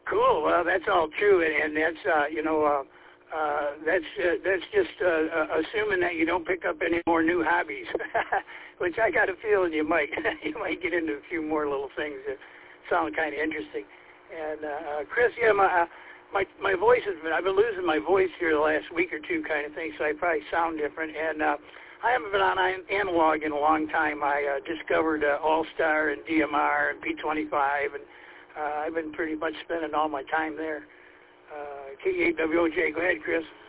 Cool. Well, that's all true, and that's that's just assuming that you don't pick up any more new hobbies, which I got a feeling you might. You might get into a few more little things that sound kind of interesting. And Chris, yeah, my voice has been. I've been losing my voice here the last week or two, kind of thing. So I probably sound different. And I haven't been on analog in a long time. I discovered All-Star and DMR and P25, and I've been pretty much spending all my time there. KEAWOJ, go ahead, Chris.